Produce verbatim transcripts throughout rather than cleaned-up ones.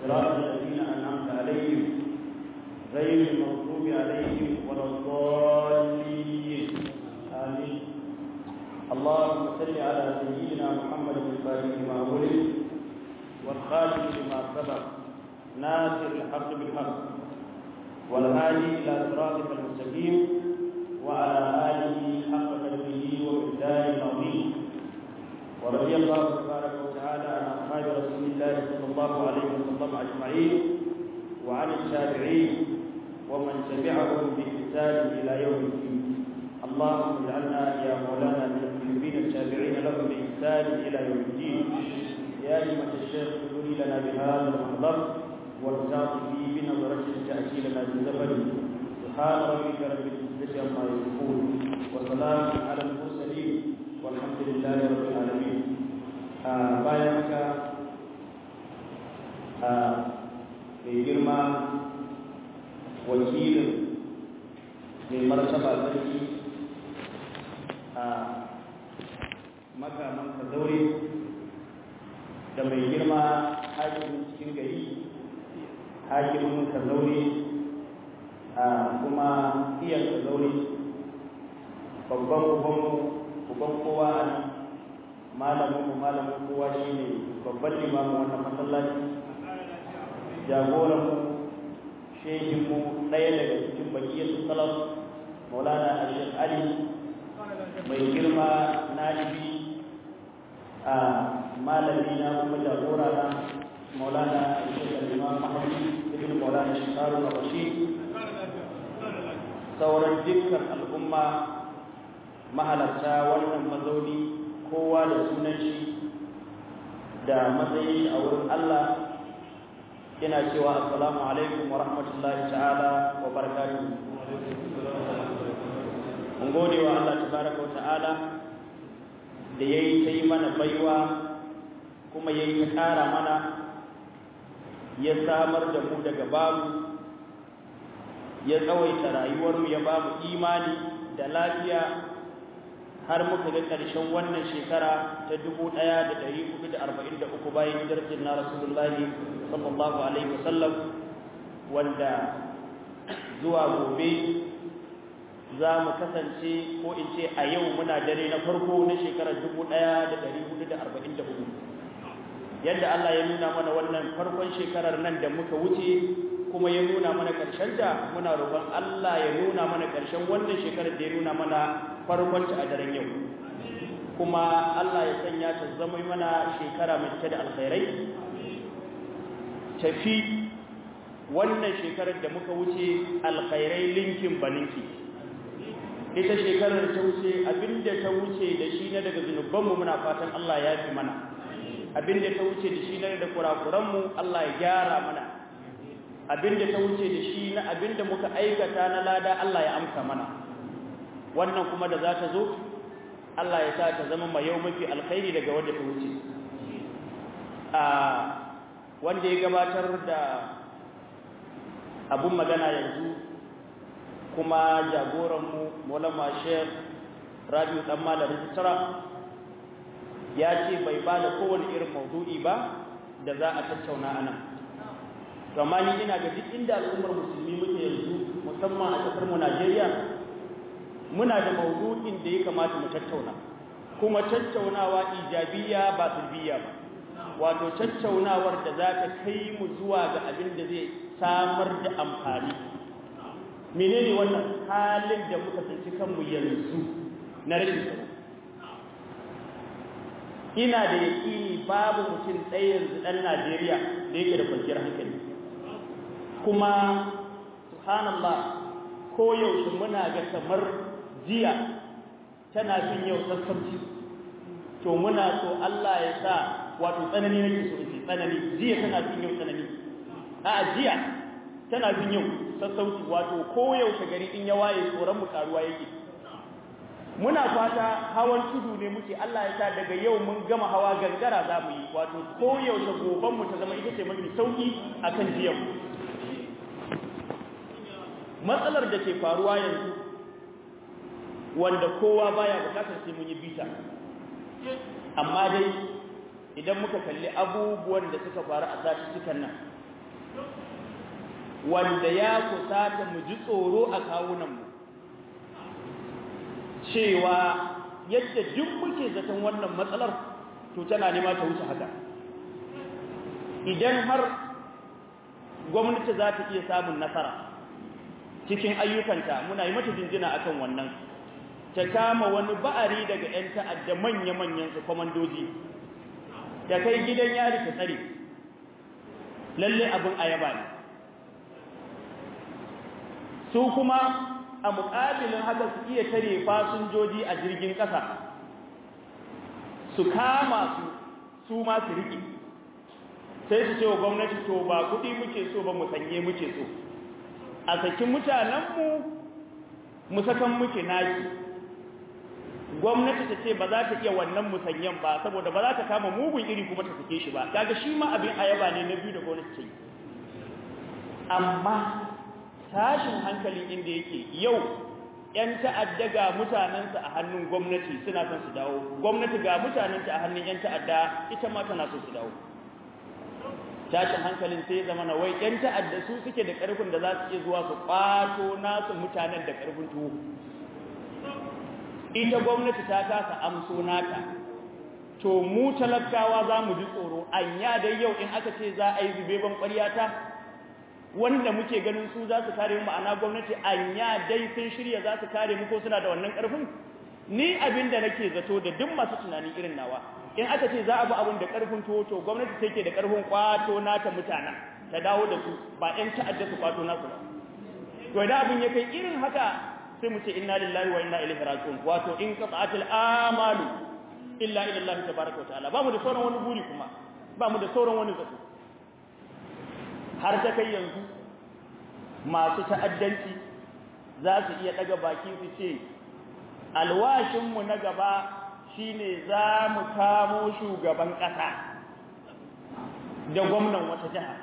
صراط الذين أنعمت عليهم غير المغضوب عليهم ولا الضالين آمين. اللهم صل على سيدنا محمد الفاتح لما ولد والخاتم لما سبق ناصر الحق بالحق والهادي إلى صراطك المستقيم وعلى آله حق قدره ومقداره العظيم. ورضي الله تبارك وتعالى عن أصحاب رسول الله صلى الله عليه وسلم أجمعين وعن التابعين ومن تبعهم بإحسان إلى يوم الدين. اللهم اجعلنا يا مولانا من المحبين التابعين لهم بإحسان إلى يوم الدين. يا أيها الشيخ اغفر لنا بهذا المحضر والتعطي بنظرة تأتي لنا بالزبد. سبحان ربك رب العزة عما يصفون وسلام على المرسلين والحمد لله رب العالمين. bayan haka mai girma wakilin mai martaba sarki a makaman kazaure da mai girma hakimin cikin gari hakimin kazaure a kuma iyan kazaure babban ubanmu uban kowa a nan malamin malamin kowa shi ne babban limamin wannan masallaci jagoranmu shehinmu ɗaya daga cikin bakiyar salaf maulana ashir ali mai girma na'ibi a malami na kuma jagora na maulana ashir al-imam mahdi ibn maulana shekaru na bashi sauran dukkan al'umma mahalarta wannan mazauni kowa da sunan shi da matsayi a wurin Allah ina cewa assalamu alaikum wa rahmatullahi ta'ala wa barakatuhu. Mun gode wa Allah tabaraka wa ta'ala da yayi ta yi mana baiwa kuma yayi ta ƙara mana ya samar da mu daga babu ya tsawaita rayuwarmu ya ba mu imani da lafiya har muka ga ƙarshen wannan shekara ta dubu ɗaya da ɗari hudu da arba'in da uku bayan hijirar na Rasulullahi sallallahu alaihi wasallam, wanda zuwa gobe za mu kasance ko in ce a yau muna dare na farko na shekarar dubu ɗaya da ɗari hudu da arba'in da uku. Yadda Allah ya nuna mana wannan farkon shekarar nan da muka wuce kuma ya nuna mana ta, muna roƙon Allah ya nuna mana ƙarshen wannan shekarar da ya nuna mana farkonta a daren yau, kuma Allah ya sanya ta zama mana shekara mai cike da alkhairai. Tafi wannan shekarar da muka wuce alkhairai linkin baninki, ita shekarar ta wuce abinda ta wuce da shi na daga zunubanmu muna fatan Allah ya fi mana, abinda ta wuce da shi na daga kurakuranmu Allah ya gyara mana, abinda ta wuce da shi na abinda muka aikata na lada Allah ya amsa mana. Wannan kuma da za ta zo Allah ya sa ta zama mai yau mafi alkhairi daga wanda ta wuce. A wanda ya gabatar da abun magana yanzu kuma jagoranmu Maulana Sheikh Rabi'u dan Malam Tsara ya ce bai ba da kowane irin maudu'i ba da za a tattauna anan. Amma ni ina ga duk inda al'ummar musulmi muke yanzu musamman a kasar mu Najeriya muna da maudu'in da ya kamata mu tattauna, kuma tattaunawa ijabiya ba sulbiya ba, wato tattaunawar da za ta kai mu zuwa ga abin da zai samar da amfani. Menene wannan halin da muka tsinci kanmu yanzu na rashin tsaro? Ina da yaƙini babu mutum ɗaya yanzu ɗan Najeriya da yake da kwanciyar hankali, kuma subhanallah ko yaushe muna ga kamar jiya tana fin yau sassauci. To muna so Allah ya sa, wato tsanani nake so in tsanani, jiya tana fin yau tsanani, a jiya tana fin yau sassauci, wato ko yaushe gari in ya waye tsoron mu karuwa yake. Muna fata hawan tudu ne muke, Allah ya sa daga yau mun gama hawa gangara za mu yi, wato ko yaushe goban mu ta zama ita ce mafi sauki akan jiya. Matsalar da ke faruwa yanzu wanda kowa baya bukatar sai mun yi bita, amma dai idan muka kalli abubuwan da suka faru a sati cikin nan wanda ya kusata mu ji tsoro a kawunanmu cewa yadda duk muke zaton wannan matsalar to tana nema ta wuce haka idan har gwamnati za ta iya samun nasara cikin ayyukanta muna yi mata jinjina akan wannan ta kama wani ba'ari daga 'yan ta'adda manya-manyan su kwamandoji da kai gidan yari ta tsare lalle abin ayaba ne su kuma a muƙabilin haka su iya tare fasinjoji a jirgin ƙasa su kama su su ma su riƙe sai su ce wa gwamnati to ba kuɗi muke so ba mu sanye muke so a saki mutanenmu mu sakan muke naki gwamnati ta ce ba za ta iya wannan musanyen ba saboda ba za ta kama mugun iri kuma ta sake shi ba kaga shi ma abin ayaba ne na biyu da gwamnati ce amma tashin hankali inda yake yau yan ta'adda ga mutanensu a hannun gwamnati suna son su dawo gwamnati ga mutanensu a hannun yan ta'adda ita ma tana son su dawo tashin hankalin sai zama na wai yan ta'adda su suke da karfin da za su iya zuwa su kwato nasu mutanen da karfin tuwo ita gwamnati ta kasa amso nata to mu talakawa za mu ji tsoro anya dai yau in aka ce za a yi zube ban ƙwaryata wanda muke ganin su za su kare mu ma'ana gwamnati anya dai sun shirya za su kare mu ko suna da wannan karfin ni abin da nake zato da duk masu tunani irin nawa in aka ce za a bi abin da karfin to to gwamnati take da karfin kwato nata mutanen ta dawo da su ba ɗan ta'adda su kwato nasu ba to idan abin ya kai irin haka sai mu ce inna lillahi wa inna ilaihi raji'un wato in qata'atil amalu illa ila Allah tabaaraka wa ta'ala ba mu da sauran wani buri kuma ba mu da sauran wani zato har ta kai yanzu masu ta'addanci za su iya daga baki su ce alwashinmu na gaba shine za mu kamo shugaban ƙasa da gwamnan wata jiha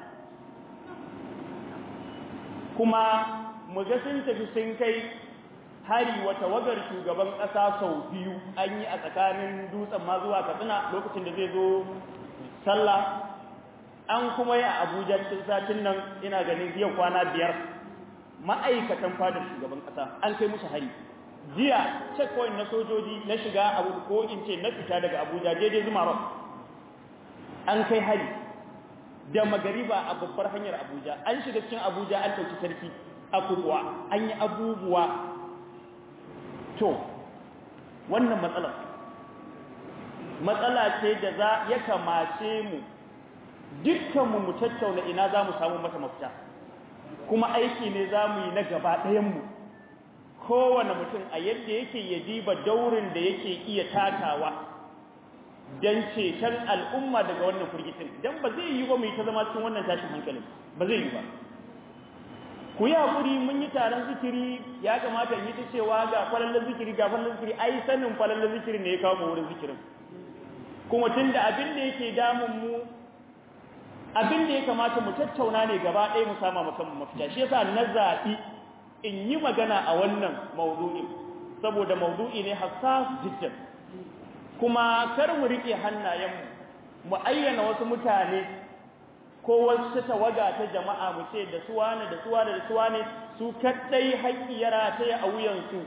kuma mu ga sun tafi sun kai hari wata wagar shugaban ƙasa sau biyu an yi a tsakanin dutsen ma zuwa Katsina lokacin da zai zo sallah an kuma yi a Abuja cikin satin nan ina ganin yau kwana biyar ma'aikatan fadar shugaban kasa an kai musu hari jiya checkpoint na sojoji na shiga abu ko in ce na fita daga Abuja daidai Zuma Road an kai hari da magariba a babbar hanyar Abuja an shiga cikin Abuja an dauki sarki a kurwa an yi abubuwa to wannan matsalar matsala ce da za ya kamace mu dukkanmu mu tattauna ina za mu samu mata mafita kuma aiki ne za mu yi na gaba ɗayanmu kowane mutum a yadda yake ya diba daurin da yake iya takawa don ceton al'umma daga wannan firgitin don ba zai yi ba mu yi ta zama cikin wannan tashin hankalin ba zai yi ba ku yi haƙuri mun yi taron zikiri ya kamata in yi ta cewa ga falallar zikiri ga falallar zikiri ai sanin falallar zikiri ne ya kawo mu wurin zikirin kuma tun da abin da yake damun mu abin da ya kamata mu tattauna ne gaba ɗaya mu sama maka mafita shi yasa na zaɓi in yi magana a wannan mawdu'in saboda mawdu'i ne hassas jiddan kuma kar mu rike hannayen mu ayyana wasu mutane ko wasu tawaga ta jama'a mu ce da suwane da suwane da suwane su kaddai haƙƙi ya rataya a wuyansu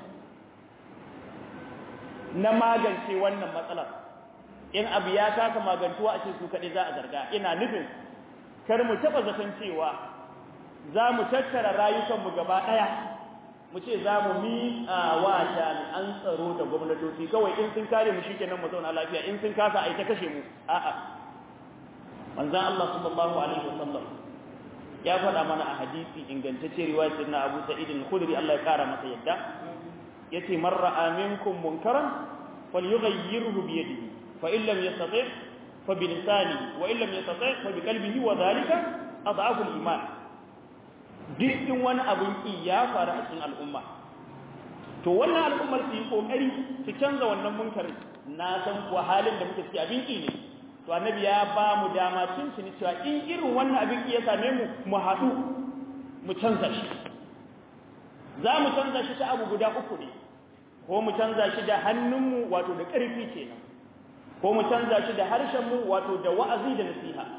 na magance wannan matsalar in abu ya kasa magantuwa a ce su kaɗai za a zarga ina nufin kar mu taɓa zaton cewa za mu tattara rayukanmu gaba ɗaya mu ce za mu miƙa wa jami'an tsaro da gwamnatoci kawai in sun kare mu shikenan mu zauna lafiya in sun kasa a yi ta kashe mu a'a manzon Allah sallallahu alaihi wasallam ya faɗa mana a hadisi ingantacce riwayar na Abu Sa'id al-Khudri Allah ya kara masa yadda yace man ra'a minkum munkaran falyughayyirhu bi yadihi fa in lam yastati' fa bi lisanihi wa in lam yastati' fa bi qalbihi wa dhalika adhafu al-iman dukkan wani abin ki ya faru a cikin al'umma to wannan al'ummar su yi kokari su canza wannan munkarin na san ko halin da muke ciki abin ki ne to annabi ya ba mu dama cin cin cewa in irin wannan abin ki ya same mu mu haɗu mu canza shi za mu canza shi ta abu guda uku ne ko mu canza shi da hannunmu wato da ƙarfi kenan ko mu canza shi da harshenmu wato da wa'azi da nasiha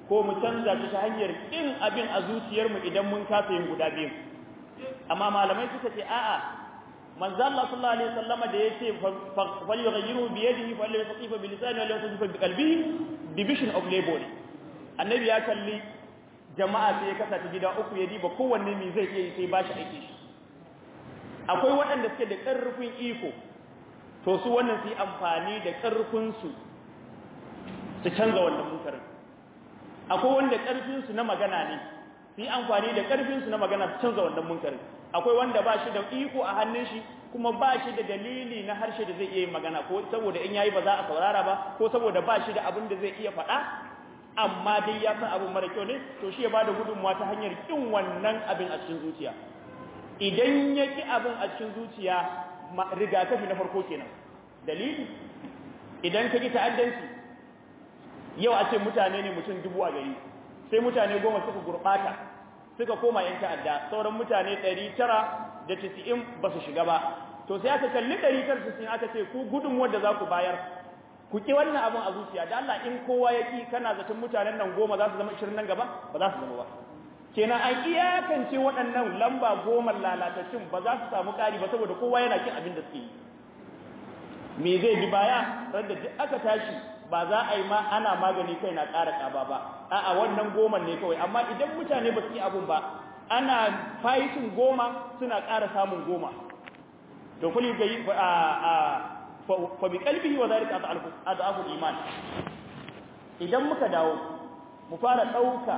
ko mu canza shi ta hanyar kin abin a zuciyarmu idan mun kasa yin guda biyu. Amma malamai suka ce a'a, manzo Allah sallallahu alaihi wasallam da yace fal yughayyiru bi yadihi fal yastatifa bi lisanihi wal yastatifa bi qalbihi, division of labor. Annabi ya kalli jama'a sai ya kasa ta gida uku, ya diba kowanne me zai iya sai bashi aiki shi. Akwai waɗanda suke da ƙarfin iko, to su wannan su yi amfani da ƙarfin su su canza wannan munkarin. Akwai wanda ƙarfin su na magana ne, su yi amfani da ƙarfin su na magana su canza wannan munkarin. Akwai wanda ba shi da iko a hannun shi, kuma ba shi da dalili na harshe da zai iya yin magana, ko saboda in yayi ba za a saurara ba, ko saboda ba shi da abin da zai iya faɗa, amma dai ya san abin mara kyau ne, to shi ya bada gudunmuwa ta hanyar kin wannan abin a cikin zuciya. Idan ya ki abin a cikin zuciya, rigakafi na farko kenan. Dalili, idan ka ki ta'addanci, yau a ce mutane ne mutum dubu a gari, sai mutane goma suka gurɓata, suka koma yan ta'adda, sauran mutane ɗari tara da tisa'in ba su shiga ba. To sai aka kalli ɗari tara da tisa'in aka ce ku gudunmuwar da za ku bayar, ku ki wannan abin a zuciya, da Allah in kowa ya ki, kana zaton mutanen nan goma za su zama ishirin nan gaba, ba za su zama ba. Kenan an iyakance waɗannan lamba goma lalatacin ba za su samu ƙari ba, saboda kowa yana kin abin da suke yi. Me zai bi baya? Randa duk aka tashi ba za a yi ma ana magani kai na ƙara ƙaba ba, a'a wannan goma ne kawai. Amma idan mutane ba su yi abun ba, ana fayitin goma suna ƙara samun goma. To kuli ga yi a fa bi qalbihi wa zalika ad'afu iman. Idan muka dawo mu fara dauka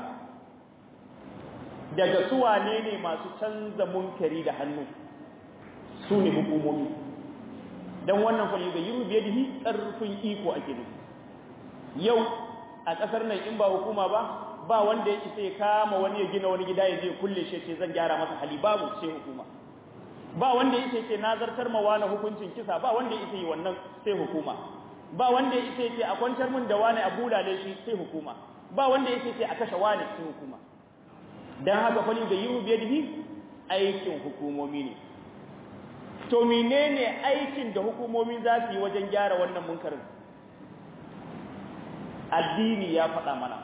daga su wane ne masu canza munkari da hannu, su ne hukumomi. Dan wannan fa ga yiru biyadihi karfin iko ake nufi. Yau a kasar nan in ba hukuma ba, ba wanda yake sai kama wani ya gina wani gida ya je kulle shi ce zan gyara masa hali, babu sai hukuma. Ba wanda yake ce nazartar ma wani hukuncin kisa, ba wanda yake yi wannan sai hukuma. Ba wanda yake ce a kwantar mun da wani a bulale shi sai hukuma. Ba wanda yake ce a kashe wani sai hukuma. Dan haka fa da yiru biyadihi aikin hukumomi ne. To menene aikin da hukumomi za su yi wajen gyara wannan munkarin? Addini ya faɗa mana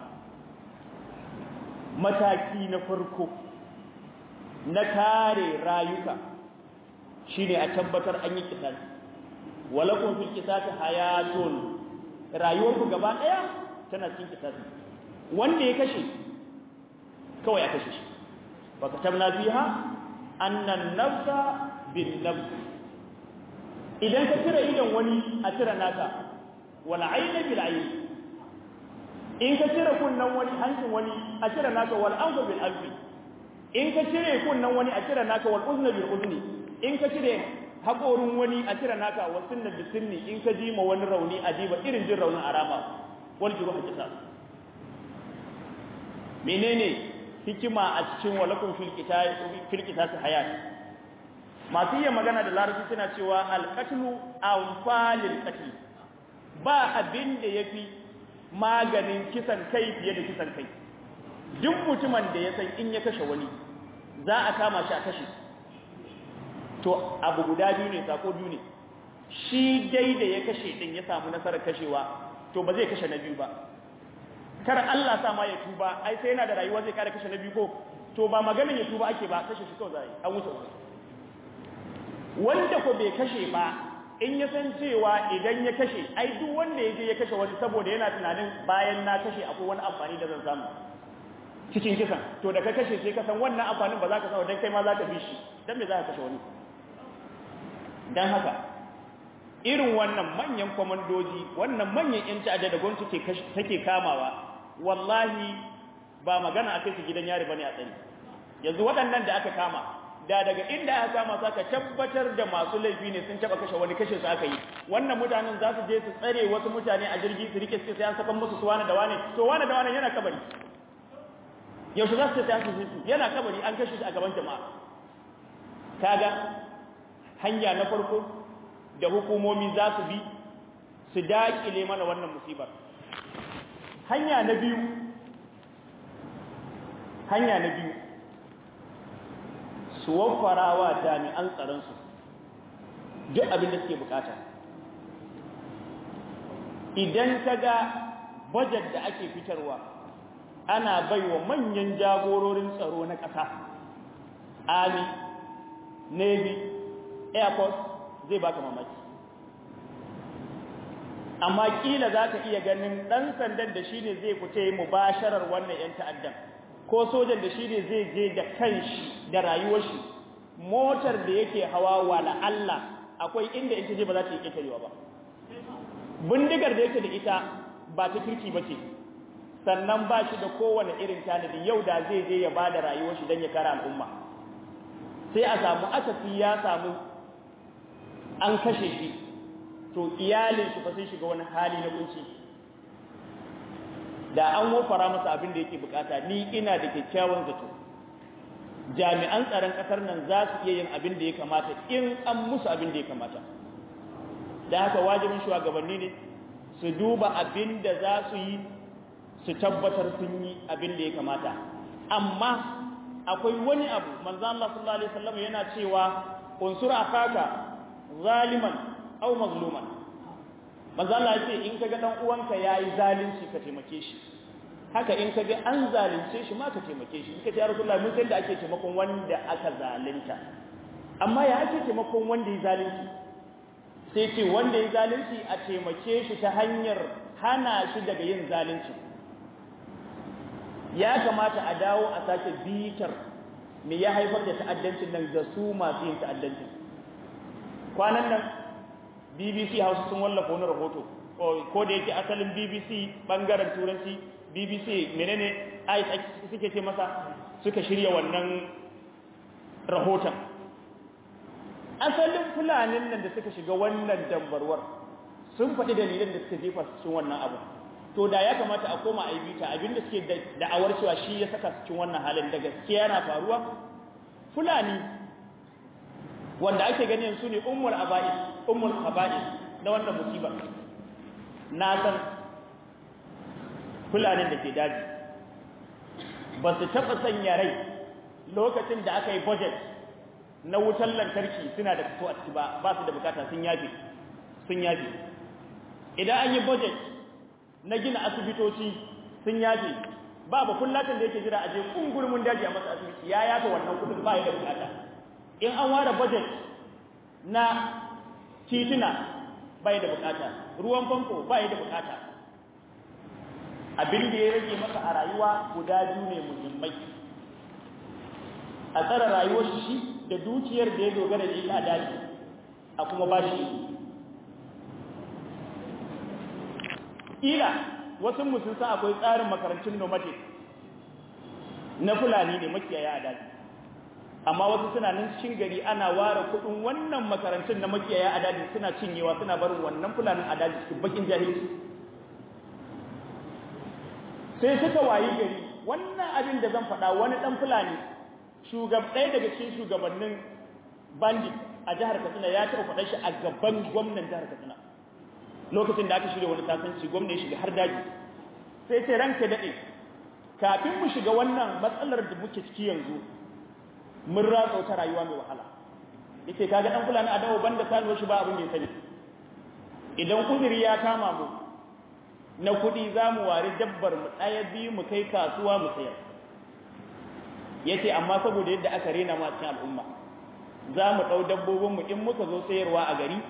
mataki na farko na kare rayuka shine a tabbatar an yi kisasi. Walakum fil qisasi hayatun, rayuwarku gaba daya tana cikin kisasi. Wanda ya kashe kawai a kashe shi. Wa katabna fiha anna an-nafsa bin-nafs. Idan ka tira idan wani a tira naka, wal 'ayna bil-'ayn. In ka tira kunnan wani hancin wani a tira naka, wal anfa bil-anfi. In ka tire kunnan wani a tira naka, wal uzna bil-uzni. In ka cire haƙorin wani a cire naka, wa sunna bi sunni. In ka ji ma wani rauni a ji ba irin jin raunin arama, wal jiru hakisa. Menene hikima a cikin walakum fil qitasi fil qitasi hayat? Masu iya magana da larabci suna cewa al-qatlu anfalil qatl. Ba abin da yafi maganin kisan kai fiye da kisan kai. Duk mutumin da ya san in ya kashe wani za a kama shi a kashe, to abu guda biyu ne, sako biyu ne. Shi dai da ya kashe din ya samu nasarar kashewa, to ba zai kashe na biyu ba. Kar Allah sa ma ya tuba, ai sai yana da rayuwa zai kare kashe na biyu ko, to ba maganin ya tuba ake ba, kashe shi kawai zai an wuce wuce. Wanda ko bai kashe ba, in ya san cewa idan ya kashe, ai duk wanda ya je ya kashe wani saboda yana tunanin bayan na kashe akwai wani amfani da zan samu cikin kisan, to da ka kashe sai ka san wannan amfanin ba za ka samu dan kai ma za ka bi shi, dan me za ka kashe wani? Dan haka irin wannan manyan komandoji, wannan manyan yan ta'adda da gwamnati take take kamawa, wallahi ba magana akai su gidan yari bane a tsari. Yanzu waɗannan da aka kama, da daga inda aka kama su aka tabbatar da masu laifi ne sun taba kashe wani, kashe su aka yi, wannan mutanen za su je su tsare wasu mutane a jirgi su rike su sai an saka musu su wani da wani, to wani da wani yana kabari. Yaushe za su tashi su yana kabari, an kashe shi a gaban jama'a. Kaga hanya na farko da hukumomi za su bi su daƙile mana wannan musibar. Hanya na biyu, hanya na biyu su waffara wa jami'an tsaronsu duk abin da suke bukata. Idan ka ga budget da ake fitarwa ana baiwa manyan jagororin tsaro na ƙasa, army, navy, air force, zai baka mamaki. Amma kila za ka iya ganin ɗan sandan da shi ne zai fita mubasharar wannan 'yan ta'addan, ko sojan da shi ne zai je da kanshi da rayuwar shi, motar da yake hawa wala Allah akwai inda ita je ba za ta yi ƙetarewa ba. Bindigar da yake da ita ba ta kirki ba ce, sannan ba shi da kowane irin tanadi. Yau da zai je ya ba da rayuwar shi don ya kare al'umma, sai a samu asafi ya samu an kashe shi, to iyalin shi fa sai shiga wani hali na kunci. Da an wofara masa abin da yake bukata, ni ina da kyakkyawan zato jami'an tsaron kasar nan za su iya yin abin da ya kamata in an musu abin da ya kamata. Da haka wajibin shugabanni ne su duba abin da za su yi, su tabbatar sun yi abin da ya kamata. Amma akwai wani abu, manzo Allah sallallahu alaihi wasallam yana cewa unsur akaka zaliman aw mazluman. Manzo Allah yace in kaga dan uwanka yayi zalunci ka taimake shi, haka in kaga an zalunce shi ma ka taimake shi. Kace ya Rasulullah, mun san da ake taimakon wanda aka zalunta, amma ya ake taimakon wanda ya zalunci? Sai ce wanda ya zalunci a taimake shi ta hanyar hana shi daga yin zalunci. Ya kamata a dawo a sake bitar me ya haifar da ta'addancin nan ga su masu yin ta'addancin. Kwanan nan B B C Hausa sun wallafa wani rahoto, ko da yake asalin B B C bangaren turanci, B B C menene ai suke ce masa, suka shirya wannan rahoton. Asalin fulanin nan da suka shiga wannan dambarwar sun faɗi dalilan da suka jefa su cikin wannan abu. To da ya kamata a koma a yi bita abinda suke da'awar cewa shi ya saka su cikin wannan halin da gaskiya yana faruwa. Fulani wanda ake ganin su ne ummul aba'is, ummul qaba'is na wannan musiba. Na san fulanin da ke daji ba su taɓa sanya rai lokacin da aka yi budget na wutar lantarki suna da fito a ciki ba, ba su da bukata, sun yafe sun yafe. Idan an yi budget na gina asibitoci sun yafe, ba ba kullatin da yake jira a je kungurmin daji a masa asibiti, ya yafe wannan kudin, ba ya da bukata. In an ware budget na tituna ba ya da bukata, ruwan famfo ba ya da bukata. Abin da ya rage masa a rayuwa guda biyu ne muhimmai: a tsara rayuwar shi da dukiyar da ya dogara da ita a daji, a kuma ba shi ila. Wasu musun san akwai tsarin makarantun nomadic na Fulani ne makiyaya a daji, amma wasu suna nan cikin gari ana ware kudin wannan makarantun na makiyaya a daji suna cinyewa, suna barin wannan Fulanin a daji cikin bakin jahilci. Sai suka wayi gari wannan abin da zan faɗa, wani ɗan Fulani shugab ɗaya daga cikin shugabannin bandit a jihar Katsina ya taɓa faɗa shi a gaban gwamnan jihar Katsina lokacin da aka shirya wani tasanci. Gwamna ya shiga har daji, sai ce ranka daɗe, kafin mu shiga wannan matsalar da muke ciki yanzu mun ratsa ta rayuwa mai wahala. Yace kaga ɗan Fulani a dawo banda sanuwar shi ba abin da ya sani. Idan kudiri ya kama mu na kuɗi za mu wari dabbar mu ɗaya biyu mu kai kasuwa mu sayar. Yace amma saboda yadda aka rena mu a cikin al'umma, za mu ɗau dabbobin mu in muka zo sayarwa a gari,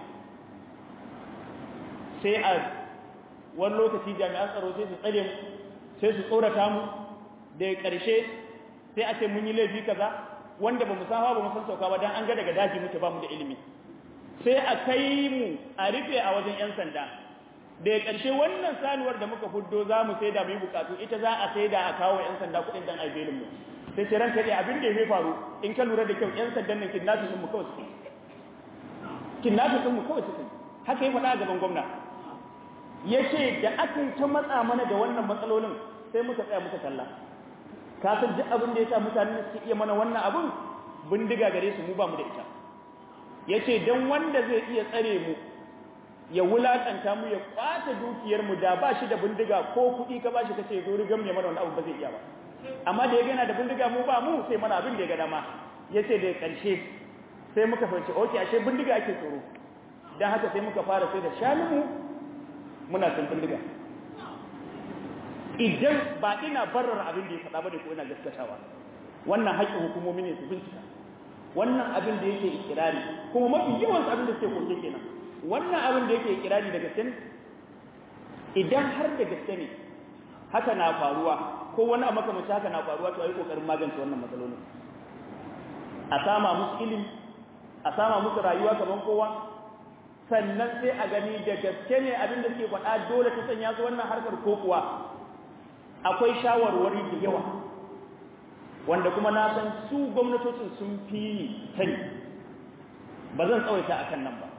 sai a wani lokaci jami'an tsaro sai su tsare mu, sai su tsorata mu, daga ƙarshe sai a ce mun yi laifi kaza wanda ba mu san hawa ba mu san sauka ba, dan an ga daga daji muke ba mu da ilimi, sai a kai mu a rufe a wajen 'yan sanda. Daga ƙarshe wannan sanuwar da muka fuddo za mu sai da mu yi bukatu, ita za a sai da a kawo 'yan sanda kuɗin dan aibelin mu. Sai ce ranka dai abin da ya faru in ka lura da kyau, 'yan sandan nan kidnapping din mu kawai suke kidnapping din mu kawai suke haka ya faɗa a gaban gwamna. Yace da aka ta matsa mana da wannan matsalolin sai muka tsaya muka kalla. Ka san duk abin da yasa mutane suke iya mana wannan abun, bindiga gare su, mu ba mu da ita. Yace dan wanda zai iya tsare mu ya wulakanta mu ya kwata dukiyar mu, da ba shi da bindiga ko kuɗi ka bashi kace zo rigam ne mana wannan abu ba zai iya ba, amma da ya gana da bindiga mu ba mu sai mana abin da ya ga dama. Yace da karshe sai muka fahimci okay ashe bindiga ake tsoro, dan haka sai muka fara sai da shanun mu muna san bindiga. idan ba ina barar abin da ya faɗa ba da ko ina gaskatawa wannan haƙƙin hukumomi ne su bincika wannan abin da yake ikirari kuma mafi yawan abin da suke koke kenan wannan abin da yake ikirari da gaske ne idan har da gaske ne haka na faruwa ko wani a makamancin haka na faruwa to ayi kokarin magance wannan matsalolin a sama musu ilimi a sama musu rayuwa kaman kowa sannan sai a gani da gaske ne abin da suke faɗa dole ta sanya su wannan harkar ko kuwa akwai shawarwari da yawa wanda kuma na san su gwamnatocin sun fi sani ba zan tsawaita akan nan ba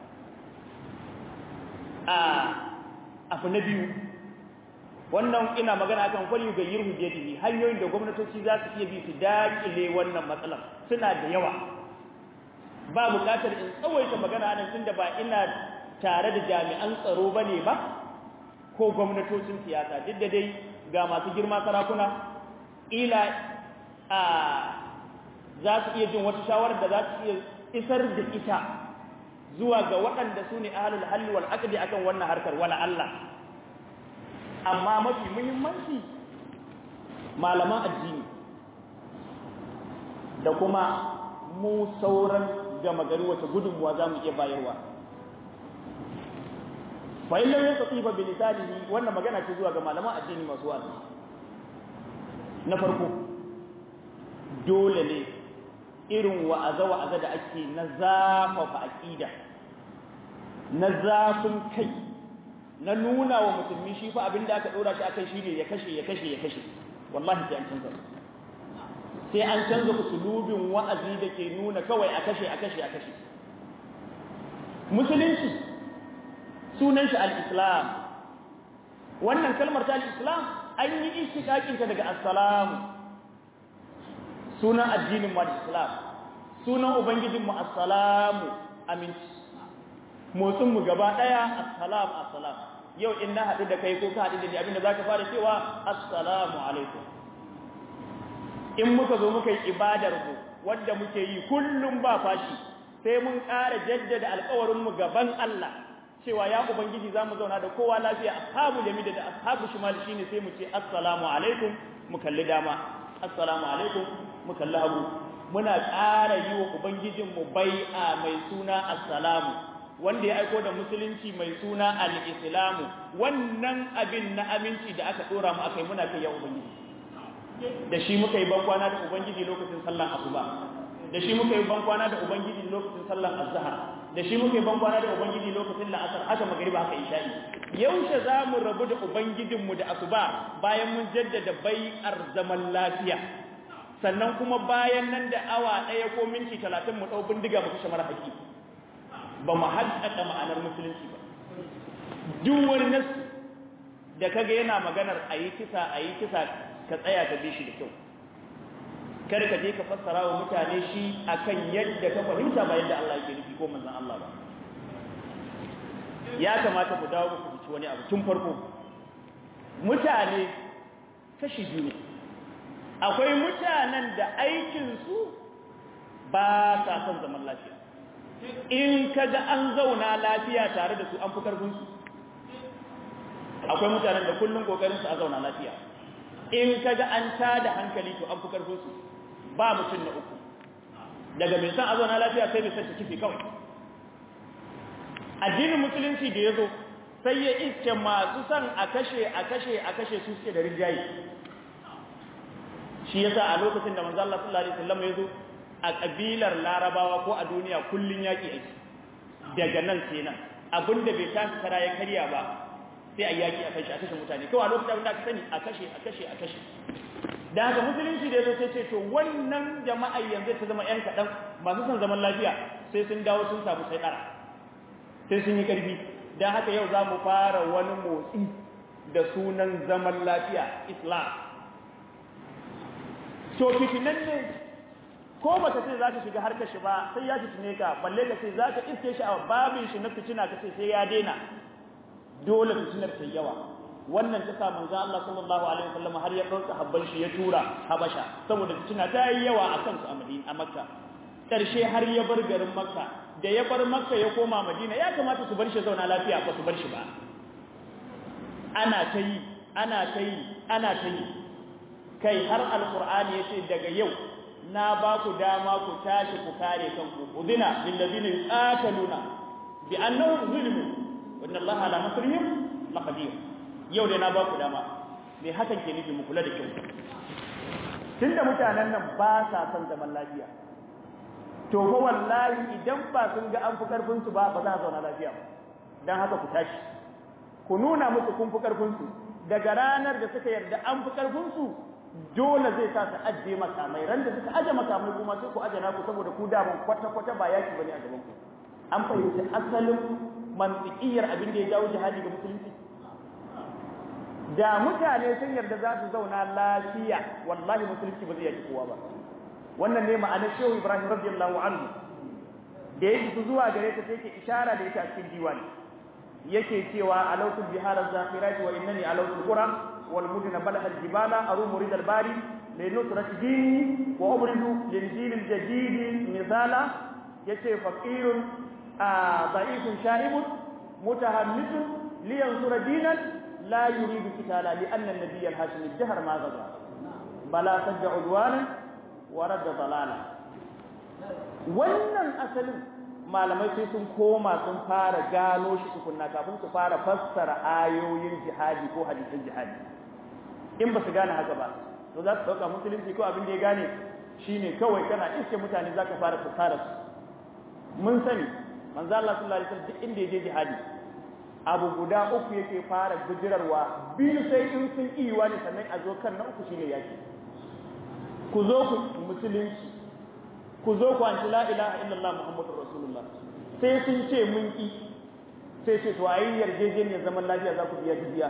a abu na biyu wannan ina magana akan kwali ga yirhu biyadihi hanyoyin da gwamnatoci za su iya bi su dakile wannan matsalar suna da yawa ba bukatar in tsawaita magana nan tunda ba ina tare da jami'an tsaro bane ba ko gwamnatocin siyasa duk da dai ga masu girma sarakuna ila a za su iya jin wata shawarar da za su iya isar da ita zuwa ga waɗanda su ne ahlul halli wal aqdi akan wannan harkar wala Allah amma mafi muhimmanci malaman addini da kuma mu sauran gama gari wata gudunmuwa za mu iya bayarwa fa illa yastatifa bi lisanihi wannan magana ce zuwa ga malaman addini masu wa'azi na farko dole ne irin wa'aza wa'aza da ake na zafafa aqida na zafin kai na nuna wa musulmi shi fa abinda aka dora shi akai shine ya kashe ya kashe ya kashe wallahi sai an canza sai an canza usulubin wa'azi da ke nuna kawai a kashe a kashe a kashe musulunci sunan shi al-islam wannan kalmar ta al-islam an yi istiqaqin ta daga assalamu sunan addinin mu al-islam sunan ubangijin mu assalamu aminci motsin mu gaba daya assalam assalam yau in na hadu da kai ko ka hadu da ni abinda zaka fara cewa assalamu alaikum in muka zo muka yi ibadar mu wanda muke yi kullum ba fashi sai mun ƙara jaddada alƙawarin mu gaban Allah cewa ya ubangiji zamu zauna da kowa lafiya ashabu yamida da ashabu shimal shine sai mu ce assalamu alaikum mu kalli dama assalamu alaikum mu kalli hagu muna ƙara yi wa ubangijin mu bai'a mai suna assalamu wanda ya aiko da musulunci mai suna al-islamu wannan abin na aminci da aka dora mu akai muna kai ya ubangiji da shi muka yi bankwana da ubangiji lokacin sallan asuba da shi muka yi bankwana da ubangiji lokacin sallan azhar da shi muka yi bankwana da ubangiji lokacin la'asar haka magriba haka isha'i yaushe zamu rabu da ubangijin mu da asuba bayan mun jaddada bai'ar zaman lafiya sannan kuma bayan nan da awa daya ko minti talatin mu dau bindiga mu kashe mara haƙi ba mu haddaka ma'anar musulunci ba duk wani nas da kaga yana maganar ayi kisa ayi kisa ka tsaya ka bi shi da kyau kar ka je ka fassara wa mutane shi akan yadda ka fahimta ba yadda Allah yake nufi ko manzon Allah ba ya kamata ku dawo ku ci wani abu tun farko mutane kashi biyu ne akwai mutanen da aikin su ba sa son zaman lafiya in kaga an zauna lafiya tare da su an fi karfin su akwai mutanen da kullun kokarin su a zauna lafiya in kaga an tada hankali to an fi karfin su ba mutun na uku daga mai san a zauna lafiya sai mai san ta kifi kawai addinin musulunci da yazo sai ya iske masu san a kashe a kashe a kashe su suke da rinjayi shi yasa a lokacin da manzo Allah sallallahu alaihi wasallam yazo a kabilar larabawa ko a duniya kullun yaki ake daga nan sai nan abinda bai tafi kara ya karya ba sai a yaki a kashe a kashe mutane kawai a lokacin da aka sani a kashe a kashe a kashe da haka musulunci da yazo sai ce to wannan jama'a yanzu ta zama yan kadan masu son zaman lafiya sai sun dawo sun samu sai dara sai sun yi karfi dan haka yau zamu fara wani motsi da sunan zaman lafiya islam so fitinan ne ko baka ce zaka shiga harkar shi ba sai ya fitine ka balle ka ce zaka iske shi a babin shi na fitina ka ce sai ya daina dole fitinar ta yawa wannan ta sa manzo Allah sallallahu alaihi wasallam har ya dauka habban shi ya tura Habasha saboda fitina ta yi yawa a kansu a Madina a Makka karshe har ya bar garin Makka da ya bar Makka ya koma Madina ya kamata su bar shi zauna lafiya ba su bar shi ba ana ta yi ana ta yi ana ta yi kai har alqur'ani yace daga yau na ba ku dama ku tashi ku kare kanku udina lil ladina yuqataluna bi annahum zulmu wa inna allaha ala nasrihim laqadir yau dai na ba ku dama me hakan ke nufi mu kula da kyau tunda mutanen nan ba sa son zaman lafiya to fa wallahi idan ba sun ga an fi karfin su ba ba za su zauna lafiya ba dan haka ku tashi ku nuna musu kun fi karfin su daga ranar da suka yarda an fi karfin su dole zai sa su ajiye makamai ran da suka aje makamai kuma sai ku aje naku saboda ku da ban kwata kwata ba yaki bane a gaban ku an fahimci asalin mantiqiyar abin da ya jawo jihadi ga musulunci da mutane sun yarda za su zauna lafiya wallahi musulunci ba zai yaki kowa ba wannan ne ma'anar Shehu Ibrahim radiyallahu anhu da yake zuwa gare ta take ishara da ita a cikin diwani yake cewa alautul bihar az-zakhirat wa innani alautul qura wal mudna balha al-jibala arum rid al-bari li nusrat dini wa ubridu lil jil al-jadid misala yace faqirun da'ifun sha'ibun mutahammisun li yansura dinan la yuridu qitala li anna an-nabiy al-hashimi al-jahr ma ghadha bala sajja udwana wa radda dalala wannan asalin malamai sai sun koma sun fara gano shi tukunna kafin su fara fassara ayoyin jihadi ko hadisin jihadi in ba su gane haka ba to za su dauka musulunci ko abin da ya gane shine kawai kana iske mutane zaka fara fassara su mun sani manzo Allah sallallahu alaihi wasallam duk inda yaje jihadi abu guda uku yake fara bijirarwa biyu sai in sun iwa ne sannan a zo kan na uku shine yaki ku zo ku musulunci ku zo ku an la ilaha illallah muhammadur rasulullah sai sun ce mun ki sai ce to ayi yarjejeniyar zaman lafiya za ku biya jizya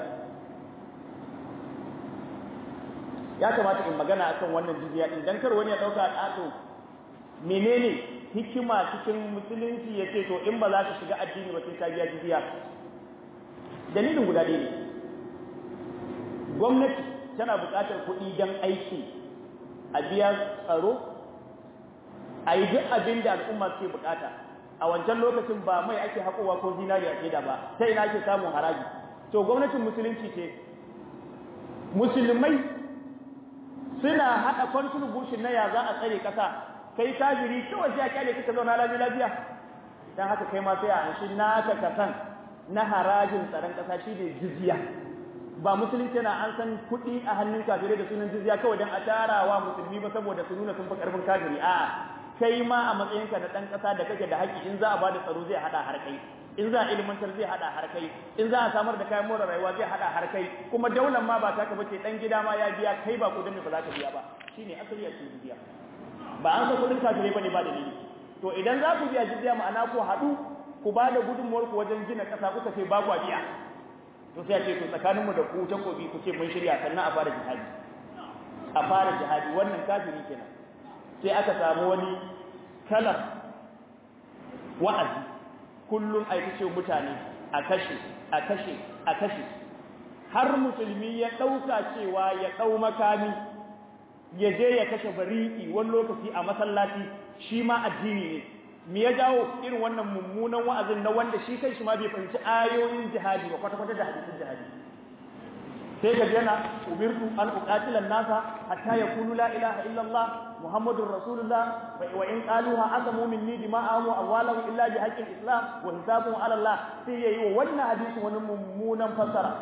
ya kamata in magana akan wannan jizya din dan kar wani ya dauka a to menene hikima cikin musulunci yace to in ba za ka shiga addini ba sai ka biya jizya dalilin guda ɗaya ne gwamnati tana buƙatar kuɗi dan aiki a biya tsaro a yi duk abin da al'umma suke bukata a wancan lokacin ba mai ake haƙowa ko zinari a da ba sai ina ake samun haraji to gwamnatin musulunci ce musulmai suna haɗa contribution na ya za a tsare ƙasa kai kafiri kawai sai a kyale kika zauna lafiya lafiya dan haka kai ma sai a anshi naka kasan na harajin tsaron ƙasa shi ne jizya ba musulunci yana an san kuɗi a hannun kafirai da sunan jizya kawai dan a tarawa musulmi ba saboda su nuna sun fi ƙarfin kafiri a'a kai ma a matsayinka na ɗan ƙasa da kake da haƙƙi in za a bada tsaro zai haɗa har kai in za a ilmantar zai haɗa har kai in za a samar da kayan more rayuwa zai haɗa har kai kuma daular ma ba ta ka bace ɗan gida ma ya biya kai ba ku dan ba za ka biya ba shine asali a cikin jizya ba an sa kuɗin kafirai bane ba dalili to idan za ku biya jizya ma'ana ku haɗu ku ba da gudunmuwar ku wajen gina ƙasa kuka ce ba ku biya to sai a ce to tsakaninmu da ku takobi ku ce mun shirya sannan a fara jihadi a fara jihadi wannan kafiri kenan sai aka samu wani kalar wa'azi kullum a yi ce mutane a kashe a kashe a kashe har musulmi ya ɗauka cewa ya ɗau makami ya je ya kashe bari'i wani lokaci a masallaci shi ma addini ne me ya jawo irin wannan mummunan wa'azin na wanda shi kai shi ma bai fahimci ayoyin jihadi ba kwata-kwata da hadisin jihadi sai ga yana umirtu an uqatila nasa hatta yaqulu la ilaha illa allah muhammadur rasulullah wa in qaluha asamu minni dima'ahum wa amwalahum illa bi haqqil islam wa hisabuhum ala allah sai yayi wa wannan hadisi wani mummunan fasara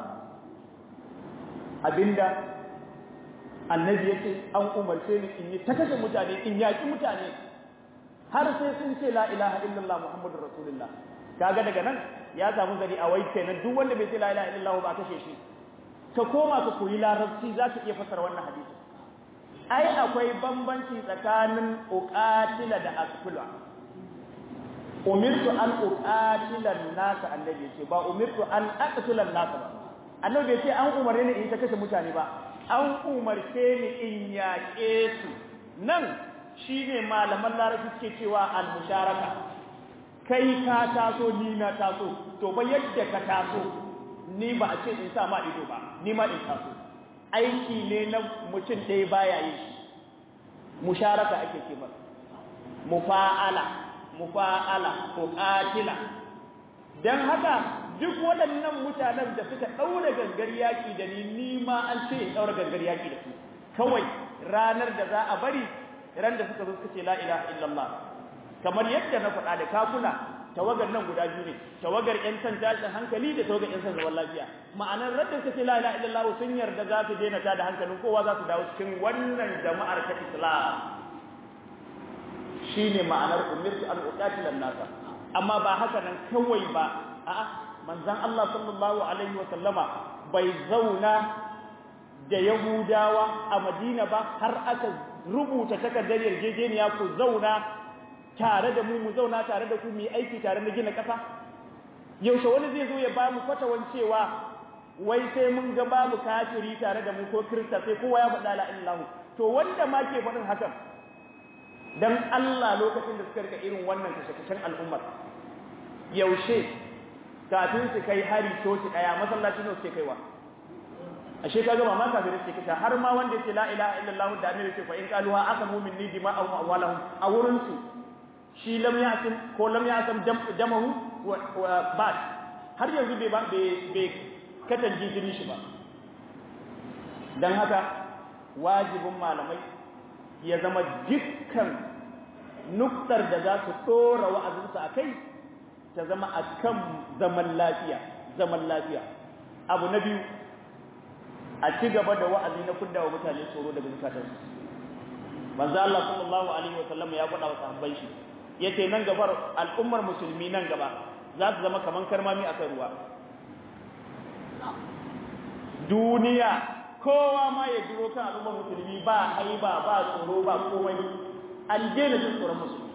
abinda annabi yace an umarce ni in yi ta kashe mutane in yaki mutane har sai sun ce la ilaha illa allah muhammadur rasulullah kaga daga nan ya samu gari a wai kenan duk wanda bai ce la ilaha illa allah ba kashe shi ka koma ka koyi larabci za ka iya fasara wannan hadisi ai akwai bambanci tsakanin uqatila da aqtula umirtu an uqatila an-nas annabi ce ba umirtu an aqtula an-nas ba annabi ce an umarne ni in ta kashe mutane ba an umarce ni in yaƙe su nan shine malaman larabci suke cewa al-musharaka kai ka taso ni na taso to ba yadda ka taso ni ba a ce in sa ma ido ba ni ma in taso aiki ne na mutum ɗaya baya yi musharaka ake ce masa mufa'ala mufa'ala ko qatila dan haka duk waɗannan mutanen da suka daura gangar yaki da ni ni ma an ce in daura gangar yaki da su kawai ranar da za a bari ran da suka zo suka ce la ilaha illallah kamar yadda na faɗa da kakuna tawagar nan guda biyu ne tawagar yan san tashin hankali da tawagar yan san zaman lafiya ma'anar radda suka ce la ilaha illallah sun yarda za su daina ta da hankalin kowa za su dawo cikin wannan jama'ar ta Islam shine ma'anar umirtu an uqatila an-nasa amma ba haka nan kawai ba a'a manzon Allah sallallahu alaihi wa sallama bai zauna da Yahudawa a Madina ba har aka rubuta takardar yarjejeniya ku zauna tare da mu mu zauna tare da ku mu yi aiki tare da gina ƙasa yaushe wani zai zo ya ba mu fatawan cewa wai sai mun ga babu kafiri tare da mu ko kirista sai kowa ya faɗa la ilaha to wanda ma ke faɗin hakan dan Allah lokacin da suka rika irin wannan kashe-kashen al'ummar yaushe kafin su kai hari coci daya masallacin ne suke kaiwa ashe kaga ba ma kafirai suke kashe har ma wanda yace la ilaha illallah da annabi ce fa in qaluha akamu minni dima'ahum awwalahum a wurin su shi lam ya'tim ko lam ya'tam damahu wa ba'd har yanzu bai bai katanji jini shi ba dan haka wajibin malamai ya zama dukkan nuktar da za su dora wa'azinsu akai ta zama akan zaman lafiya zaman lafiya abu na biyu a ci gaba da wa'azi na kundawa mutane tsoro daga zukatansu manzo Allah sallallahu alaihi wa sallam ya faɗa wa sahabbai shi yace nan gabar al'ummar musulmi nan gaba za su zama kaman karmami akan ruwa duniya kowa ma ya jiro kan al'ummar musulmi ba haiba ba tsoro ba komai an daina jin tsoron musulmi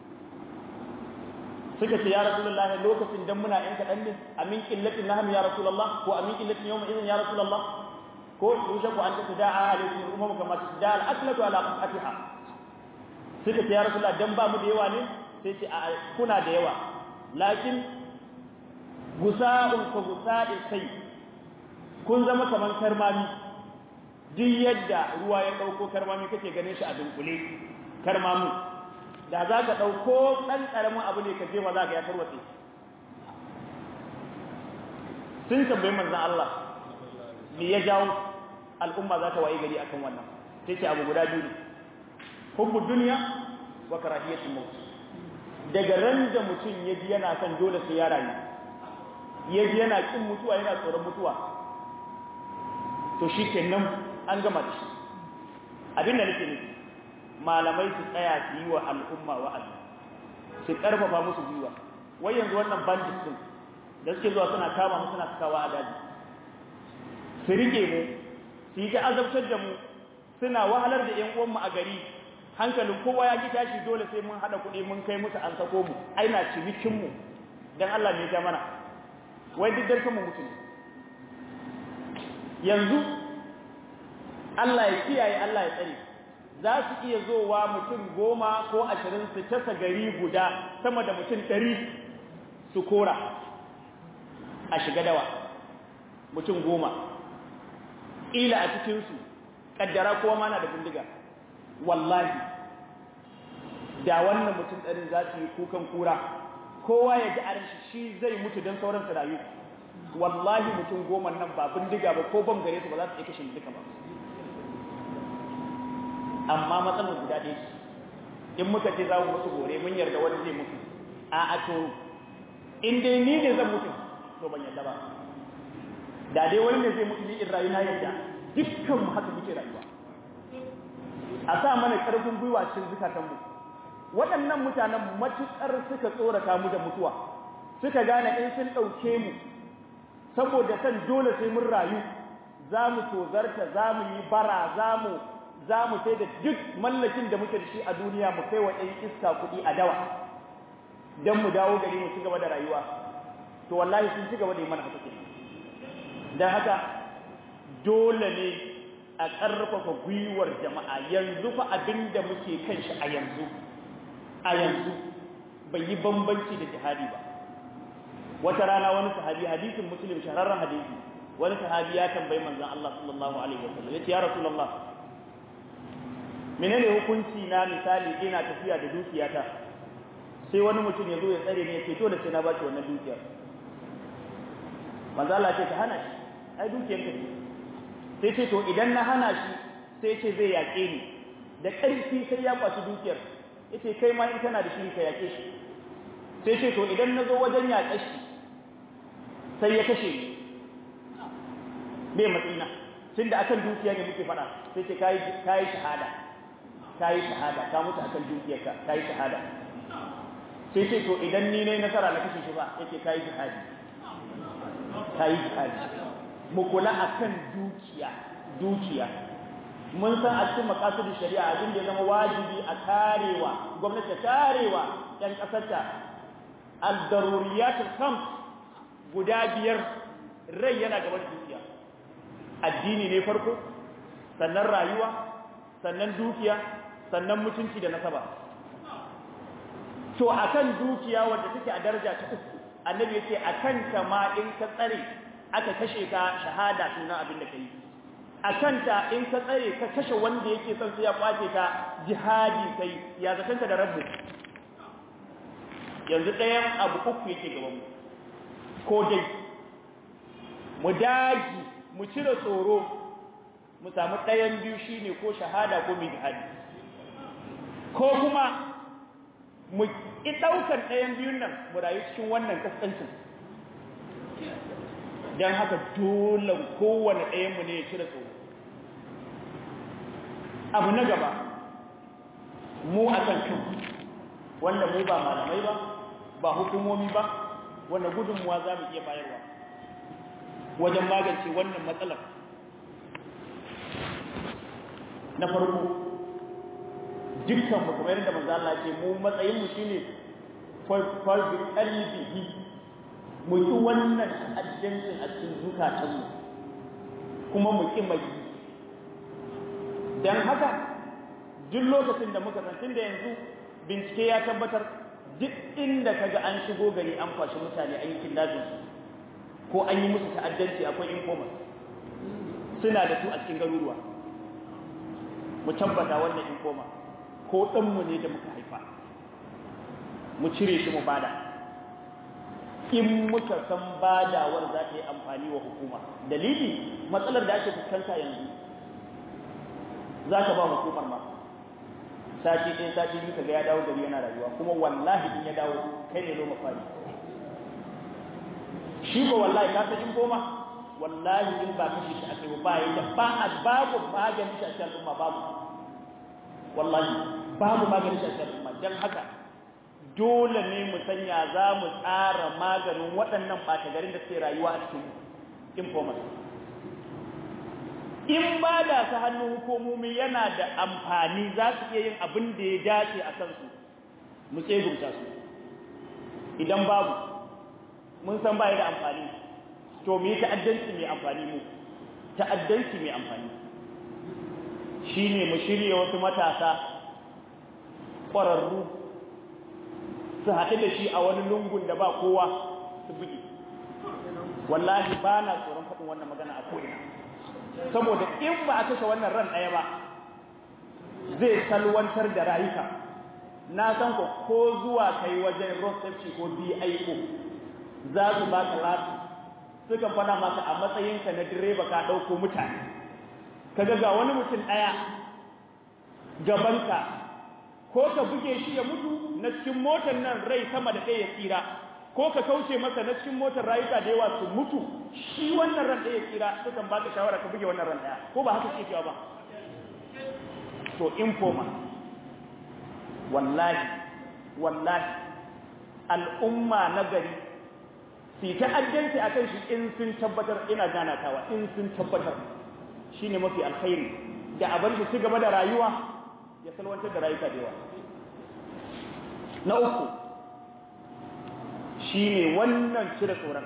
suka ce ya rasulullahi lokacin dan muna yan kadan ne amin qillatin nahum ya rasulullah ko amin qillatin yawma idan ya rasulullah ko yushaku an tada'a alaikum ummu kama tada'a al-aklatu ala qatiha suka ce ya rasulullah dan ba mu da yawa ne sai ce kuna da yawa lakin gusa'un ka gusa'i sai kun zama kaman karmami duk yadda ruwa ya dauko karmami kake ganin shi a dunkule karmamu da za ka dauko dan karamin abu ne ka je ba za ka ya tarwatse sun tambaye manzon Allah me ya jawo al'umma za ta waye gari akan wannan sai ce abu guda biyu ne hubbu dunya wa karahiyatul maut daga ran da mutum ya ji yana son dole sai ya rayu ya ji yana kin mutuwa yana tsoron mutuwa to shikenan an gama da shi abin da nake nufi malamai su tsaya su yi wa al'umma wa'azi su karfafa musu gwiwa wai yanzu wannan bandit din da suke zuwa suna kama mu suna sakawa a daji su rike mu su yi ta azabtar da mu suna wahalar da ƴan uwanmu a gari hankalin kowa ya ki tashi dole sai mun hada kuɗi mun kai musu an sako mu aina cinikin mu dan Allah ne ya mana wai duk darkan mu mutum yanzu Allah ya kiyaye Allah ya tsare za su iya zowa mutum goma ko ashirin su tasa gari guda sama da mutum ɗari su kora a shiga dawa mutum goma ila a cikinsu kaddara kowa mana da bindiga wallahi da wannan mutum ɗarin za su yi kukan kura kowa ya ji aranshi shi zai mutu don sauran su rayu wallahi mutum goma nan ba bindiga ba ko ban gare su ba za su iya kashe duka ba amma matsalar guda ɗaya in muka ce za mu mutu gore mun yarda wani zai mutu a a to in dai ni ne zan mutu to ban yarda ba da dai wani ne zai mutu ni in rayu na yarda dukkan mu haka muke rayuwa a sa mana karfin gwiwa cikin zukatan mu waɗannan mutanen matukar suka tsorata mu da mutuwa suka gane in sun ɗauke mu saboda san dole sai mun rayu za mu tozarta za mu yi bara za mu za mu sai da duk mallakin da muke da shi a duniya mu kai wa ɗan iska kuɗi a dawa don mu dawo gari mu ci gaba da rayuwa to wallahi sun ci gaba da yi mana haka kenan don haka dole ne a ƙarfafa gwiwar jama'a yanzu fa abin da muke kan shi a yanzu a yanzu bai yi bambanci da jihadi ba wata rana wani sahabi hadisin muslim shahararren hadisi wani sahabi ya tambayi manzon Allah sallallahu alaihi wasallam yace ya rasulullah menene hukunci na misali ina tafiya da dukiyata sai wani mutum ya zo ya tsare ni yace dole sai na baki wannan dukiyar manzo Allah ce ka hana shi ai dukiyar ka sai ce to idan na hana shi sai ce zai yaƙe ni da ƙarfi sai ya kwaci dukiyar yace kai ma in kana da shi ka yaƙe shi sai ce to idan na zo wajen yaƙe shi sai ya kashe ni bai matsina tunda akan dukiya ne muke faɗa sai ce kai kai shahada kai shahada ka mutu akan dukiyarka kai shahada sai ce to idan ni ne nasara na kashe shi ba yace kai jihadi kai jihadi mu kula akan dukiya dukiya mun san a cikin maqasidin shari'a abin da ya zama wajibi a karewa gwamnati karewa yan kasarta ad-daruriyatul khams guda biyar rai yana gaban dukiya addini ne farko sannan rayuwa sannan dukiya sannan mutunci da nasaba to akan dukiya wanda take a daraja ta uku annabi yace akan ta ma in ka tsare aka kashe ka shahada sunan abin da kai akan ta in ka tsare ka kashe wanda yake son sai ya kwace ka jihadi kai ya zakanta da rabbi yanzu ɗayan abu uku yake gaban mu ko dai mu daji mu cire tsoro mu samu ɗayan biyu shine ko shahada ko jihadi ko kuma mu ki daukar ɗayan biyun nan mu rayu cikin wannan kaskancin dan haka dole kowanne ɗayan mu ne ya cire tsoro abu na gaba mu akan kan wanda mu ba malamai ba ba hukumomi ba wanda gudunmuwa za mu iya bayarwa wajen magance wannan matsalar na farko dukkan mu kamar yadda manzo Allah ce mu matsayin mu shine farbi qalbihi mu yi wannan addancin a cikin zukatan mu kuma mu ki mai dan haka duk lokacin da muka san tunda yanzu bincike ya tabbatar duk inda kaga an shigo gari an kwashi mutane an yi kidnapping ko an yi musu ta'addanci akwai informers suna da su a cikin garuruwa mu tabbata wannan informer ko ɗanmu ne da muka haifa mu cire shi mu bada in muka san badawar za ta yi amfani wa hukuma dalili matsalar da ake fuskanta yanzu za ka ba hukumar ma sati ɗaya sati biyu ka ga ya dawo gari yana rayuwa kuma wallahi in ya dawo kai ne loma fari shi ba wallahi ka san in goma wallahi in ba kashi shi aka yi ba yi da ba a babu maganin shi a cikin al'umma babu wallahi babu maganin shi a cikin al'umma don haka dole ne mu sanya za mu tsara maganin waɗannan ɓata garin da suke rayuwa a cikin informal in ba da su hannun hukumomi yana da amfani za su iya yin abin da ya dace a kansu mu tsegumta su idan babu mun san baya da amfani to me ta'addanci mai amfani mu ta'addanci mai amfani shine mu shirye wasu matasa ƙwararru su haɗu da shi a wani lungun da ba kowa su buge wallahi ba na tsoron faɗin wannan magana a ko'ina saboda in ba a kashe wannan ran ɗaya ba zai salwantar da rayuka na san ko ko zuwa kai wajen road safety ko B I O za su ba ka lafi suka fada maka a matsayinka na direba ka ɗauko mutane kaga ga wani mutum ɗaya gabanka ko ka buge shi ya mutu na cikin motar nan rai sama da ɗaya ya tsira ko ka kauce masa na cikin motar rayuka da yawa su mutu shi wannan ran ɗaya ya tsira sukan baka shawara ka buge wannan ran ɗaya ko ba haka suke cewa ba to informa wallahi wallahi al'umma na gari su ta'addanci akan shi in sun tabbatar ina ganatawa in sun tabbatar shine mafi alkhairi da a bar shi ci gaba da rayuwa ya salwantar da rayuka da yawa na uku shine wannan cire tsoron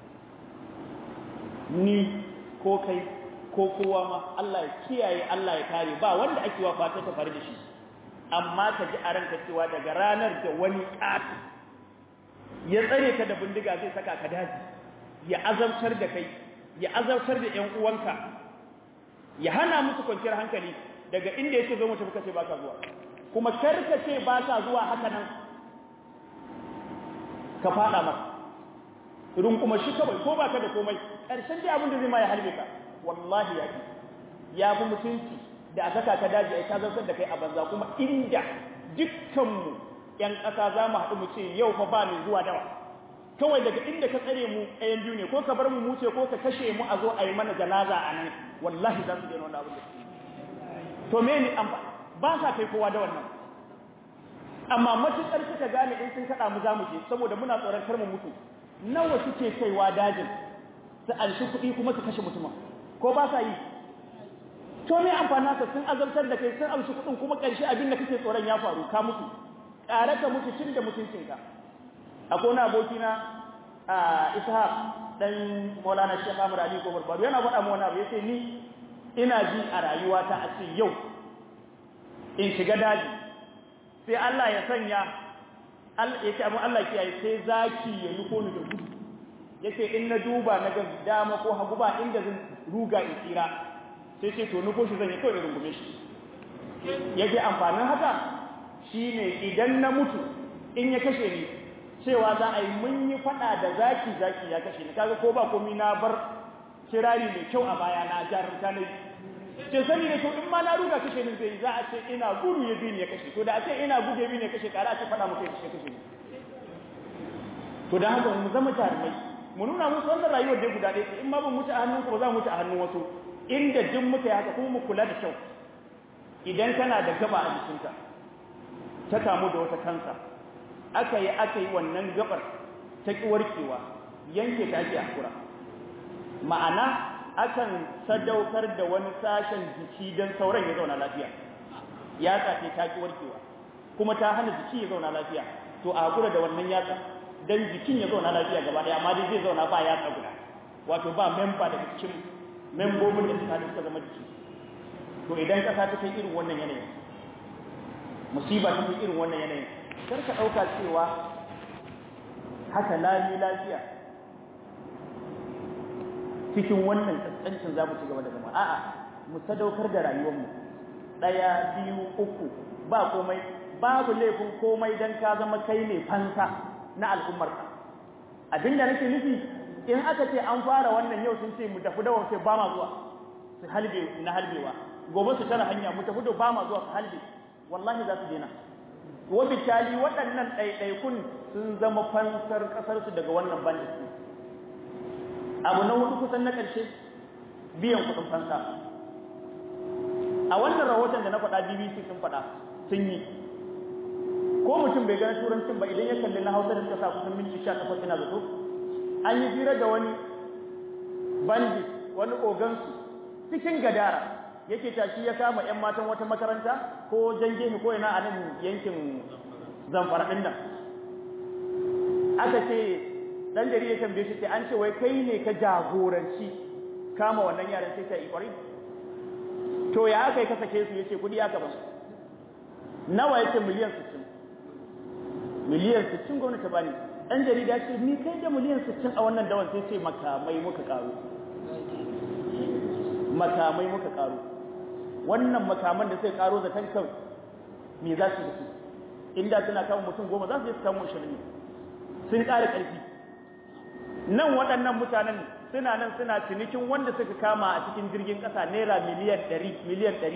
ni ko kai ko kowa ma Allah ya kiyaye Allah ya kare ba wanda ake wa fata ta faru da shi amma ka ji a ranka cewa daga ranar da wani ƙato ya tsare ka da bindiga zai saka ka daji ya azabtar da kai ya azabtar da ƴan uwanka ya hana musu kwanciyar hankali daga inda yake zo mutum kace baka zuwa kuma kar ka ce baka zuwa haka nan ka fada masa irin kuma shi kawai ko baka da komai karshen dai abin da zai ma ya halbe ka wallahi ya ya fi mutunci da aka ka daji ai ka zartar da kai a banza kuma inda dukkanmu yan ƙasa za mu haɗu mu ce yau fa ba ni zuwa dawa kawai daga inda ka tsare mu ɗayan biyu ne ko ka bar mu mu ce ko ka kashe mu a zo a yi mana janaza a nan wallahi za su daina wannan abin da to me ne amfani ba sa kai kowa da wannan amma matuƙar suka gane in sun kaɗa mu za mu je saboda muna tsoron kar mu mutu nawa suke kaiwa dajin su alshi kuɗi kuma su kashe mutumin ko ba sa yi to me amfani haka sun azabtar da kai sun alshi kuɗin kuma ƙarshe abin da kake tsoron ya faru ka mutu ƙare ka mutu cin da mutuncinka akwai wani abokina a ishaq dan maulana shekh amur ali ko barbaro yana faɗa mu wani abu yace ni ina ji a rayuwata a ce yau in shiga daji sai Allah ya sanya yace amma Allah kiyaye sai zaki ya yi ko ni da gudu yace in na duba na ga dama ko hagu ba inda zan ruga in tsira sai ce to nufo shi zan yi kawai rungume shi yace amfanin haka shine idan na mutu in ya kashe ni cewa za a yi mun yi fada da zaki zaki ya kashe ni kaga ko ba komai na bar kirari mai kyau a baya na jarumta ne ce sani ne to in ma na ruga kashe ni zai za a ce ina gudu ya bi ni ya kashe to da a ce ina gudu ya bi ni ya kashe kara a ce fada muke kashe kashe to da haka mu zama jarumai mu nuna musu wannan rayuwar da guda ɗaya in ma ban mutu a hannun ku ba za mu mutu a hannun wasu inda duk muka yi haka kuma mu kula da kyau idan kana da gaba a jikinka ta kamu da wata kansa aka yi aka yi wannan gabar ta ki warkewa yanke ta ake hakura ma'ana akan sadaukar da wani sashen jiki don sauran ya zauna lafiya ya tsafe ta ki warkewa kuma ta hana jiki ya zauna lafiya to a hakura da wannan yatsa dan jikin ya zauna lafiya gaba daya amma dai zai zauna ba yatsa guda wato ba member daga cikin membobin da suka suka zama jiki to idan kasa ta kai irin wannan yanayin musiba ta kai irin wannan yanayin kar ka dauka cewa haka lami lafiya cikin wannan kaskancin za mu ci gaba da zama a'a mu sadaukar da rayuwar mu daya biyu uku ba komai babu laifin komai dan ka zama kai ne fansa na al'ummar ka abinda nake nufi in aka ce an fara wannan yau sun ce mu tafi dawon sai ba ma zuwa su halbe na halbewa gobe su tara hanya mu tafi da ba ma zuwa su halbe wallahi za su daina wa bitali waɗannan ɗaiɗaikun sun zama fansar ƙasarsu daga wannan bandit abu na hudu kusan na ƙarshe biyan kuɗin fansa a wannan rahoton da na faɗa B B C sun faɗa sun yi ko mutum bai gane turancin ba idan ya kalli na Hausa da suka sa kusan minti sha takwas ina zato an yi hira da wani bandit wani ogansu cikin gadara yake tashi ya kama ƴan matan wata makaranta ko jangehi ko ina a nan yankin Zamfara din nan aka ce dan gari ya tambaye shi sai an ce wai kai ne ka jagoranci kama wannan yaran sai ta ikwari to ya aka yi ka sake su yace kudi aka ba nawa yace miliyan sittin miliyan sittin gwamnati bani dan jarida ce ni kai da miliyan sittin a wannan dawan sai ce makamai muka karo makamai muka karo wannan makaman da sai karo da tankan me za su yi su inda suna kawo mutum goma za su je su kawo shirin sun ƙara ƙarfi nan waɗannan mutanen suna nan suna cinikin wanda suka kama a cikin jirgin ƙasa naira miliyan ɗari miliyan ɗari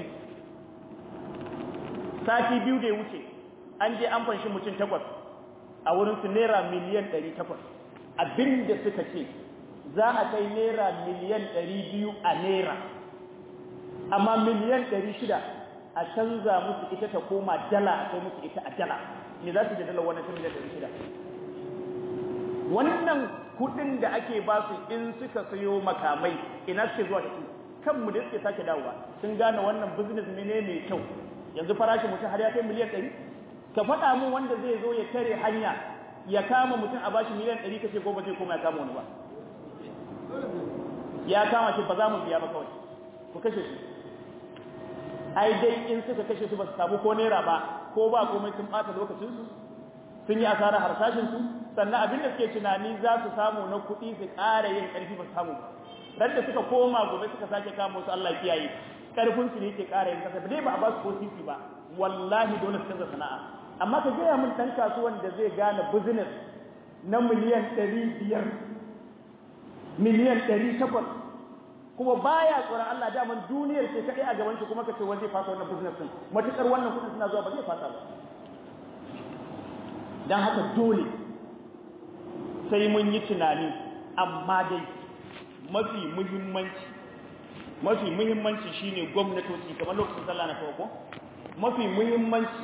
sati biyu da ya wuce an je an fanshi mutum takwas a wurin su naira miliyan ɗari takwas abinda suka ce za a kai naira miliyan ɗari biyu a naira amma miliyan ɗari shida a canza musu ita ta koma dala a kai musu ita a dala ne za su da dala wannan miliyan ɗari shida wannan kudin da ake ba su in suka sayo makamai ina suke zuwa da su kanmu da suke sake dawowa sun gane wannan business ne mai kyau yanzu farashin mutum har ya kai miliyan ɗari ka faɗa mun wanda zai zo ya tare hanya ya kama mutum a bashi miliyan ɗari kace ko ba zai koma ya kama wani ba ya kama shi ba za mu biya ba kawai ku kashe shi ai dai in suka kashe su ba su samu ko naira ba ko ba komai sun ɓata lokacinsu sun yi asarar harsashinsu sannan abin da suke tunani za su samu na kuɗi su ƙara yin ƙarfi ba su samu ba da suka koma gobe suka sake kama su Allah kiyaye ƙarfin su ne ke ƙara yin kasa dai ba a ba su ko sisi ba wallahi dole su canza sana'a amma ka gaya min ɗan kasuwan da zai gane business na miliyan ɗari biyar miliyan ɗari takwas kuma baya tsoron Allah daman duniyar ce kadai a gaban shi kuma kace wanda zai fasa wannan business din matukar wannan kudin suna zuwa ba zai fasa ba dan haka dole sai mun yi tunani amma dai mafi muhimmanci mafi muhimmanci shine gwamnatoci kamar lokacin sallah na farko mafi muhimmanci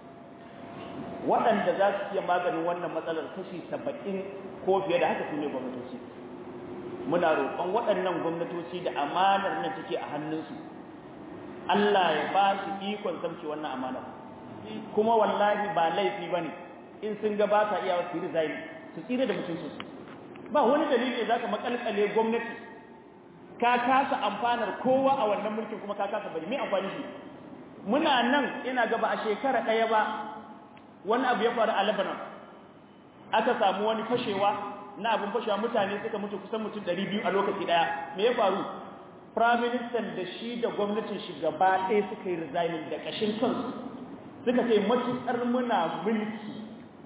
waɗanda za su iya maganin wannan matsalar kashi saba'in ko fiye da haka su ne gwamnatoci muna roƙon waɗannan gwamnatoci da amanar nan take a hannunsu Allah ya ba su ikon samke wannan amanar kuma wallahi ba laifi bane in sun ga ba sa iya su resign su tsira da mutuncinsu ba wani dalili da zaka makalkale gwamnati ka kasa amfanar kowa a wannan mulkin kuma ka kasa bari me amfani shi muna nan ina gaba a shekara ɗaya ba wani abu ya faru a Lebanon aka samu wani fashewa na abin fashewa mutane suka mutu kusan mutum ɗari biyu a lokaci ɗaya me ya faru prime minister da shi da gwamnatin shi gaba ɗaya suka yi resigning da ƙashin kansu suka ce matuƙar muna mulki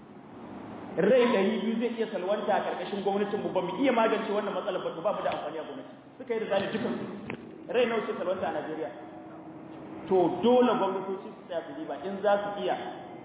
rai ɗari biyu zai iya salwanta a ƙarƙashin gwamnatin mu ba mu iya magance wannan matsalar ba ba mu da amfani a gwamnati suka yi resigning dukansu rai nawa ce salwanta a Najeriya to dole gwamnatoci su tsaya su diba in za su iya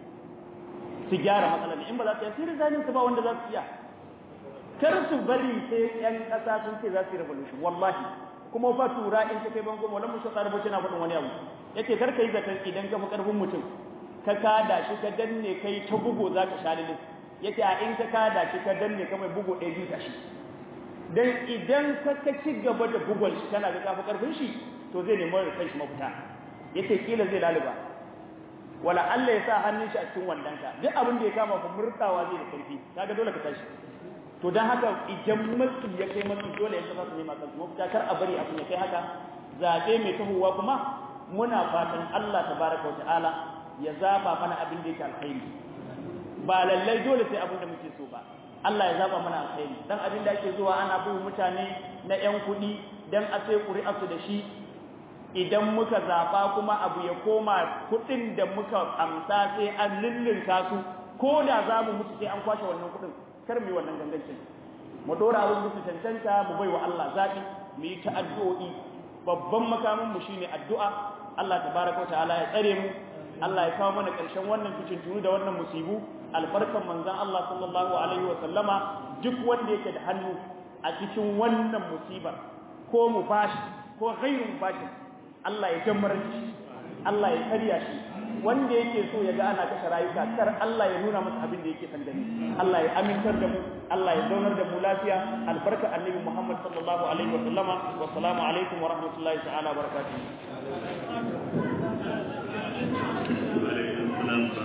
su gyara matsalar in ba za su iya sai resigning su ba wanda za su iya kar su bari sai ƴan ƙasa sun ce za su yi revolution wallahi kuma fa tura in ka kai bango wannan musa tsara bace na faɗin wani abu yace kar kai zakan idan ka fi karfin mutum ka kada shi ka danne kai ta bugo zaka sha lilis yace a in ka kada shi ka danne ka mai bugo ɗaya biyu tashi dan idan ka ka ci gaba da bugon shi kana ga ka fi karfin shi to zai nemi kai shi mafita yace kila zai laluba wala Allah ya sa hannun shi a cikin wandanka duk abin da ya kama ku murtawa zai da karfi kaga dole ka tashi to dan haka idan matsi ya kai matsi dole ya kafa su ne makan mafita kar a bari abin ya kai haka zabe mai tahowa kuma muna fatan Allah tabaraka wa ta'ala ya zaba mana abin da yake alkhairi ba lallai dole sai abin da muke so ba Allah ya zaba mana alkhairi dan abin da ake zuwa ana bin mutane na ƴan kuɗi dan a sai ƙuri'arsu da shi idan muka zaba kuma abu ya koma kuɗin da muka amsa sai an lullunka su ko da za mu mutu sai an kwashe wannan kuɗin kar mu yi wannan gangancin mu dora abin da tantanta mu baiwa Allah zabi mu yi ta addu'o'i babban makamin mu shine addu'a Allah tabaaraka wa ta'ala ya tsare mu Allah ya kawo mana ƙarshen wannan fitintunu da wannan musibu albarkan manzon Allah sallallahu alaihi wa sallama duk wanda yake da hannu a cikin wannan musibar ko mu bashi ko ghairu bashi Allah ya jammar shi Allah ya karya shi wanda yake so ya ga ana kashe rayuka kar Allah ya nuna masa abin da yake san gani Allah ya amintar da mu Allah ya zaunar da mu lafiya albarka annabi Muhammad sallallahu alaihi wa sallama wa assalamu alaikum wa rahmatullahi ta'ala wa barakatuh.